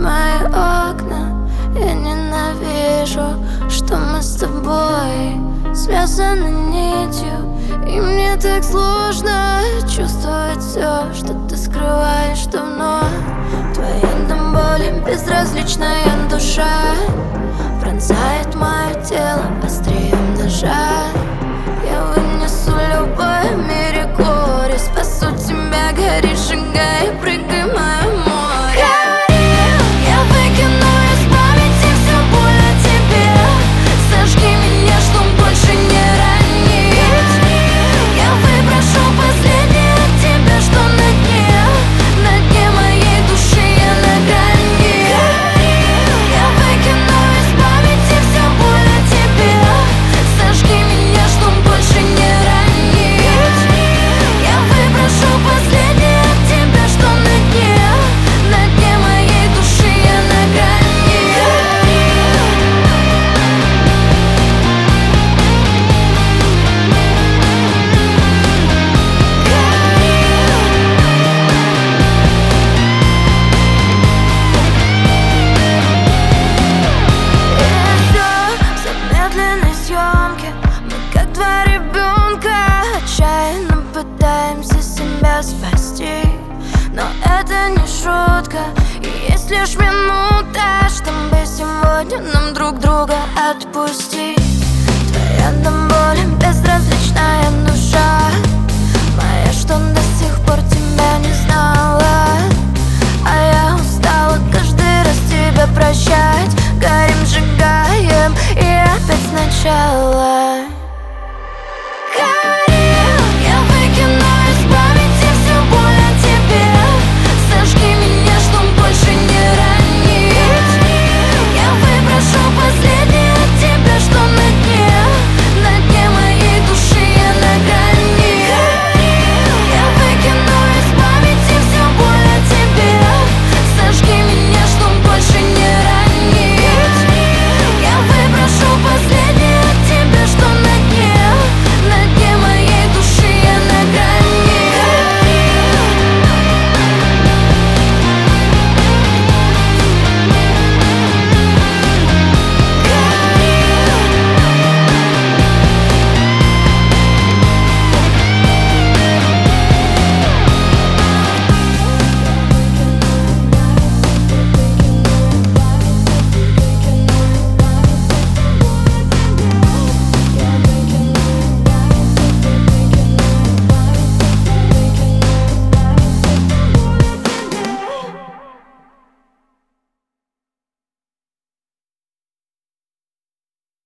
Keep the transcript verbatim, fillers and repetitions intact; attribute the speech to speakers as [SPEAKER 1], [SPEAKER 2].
[SPEAKER 1] мои окна. Я ненавижу, что мы с тобой связаны нитью, и мне так сложно чувствовать все, что ты скрываешь давно. Твоя до боли безразличная душа пронзает мое тело острием ножа. Я вынесу любое в мире горе, спасу тебя, гори, шагай, прыгай в мое море. Я выкину из памяти всю боль о тебе, сожги меня, чтоб больше не ранить. Я выброшу последнее от тебя, что на дне, на дне моей души я на грани. Я выкину из памяти всю боль о тебе, сожги меня, чтоб больше не ранить. Я выброшу последнее от тебя, что на дне, на дне моей души я на грани. Замедленной съемки мы как два ребенка отчаянно пытаемся себя спасти, но это не шутка, и есть лишь минута, чтобы сегодня нам друг друга отпустить. Твоя до боли безразличная душа моя, что до сих пор тебя не знала, а я устала каждый раз тебя прощать. Горим, сжигаем и опять сначала.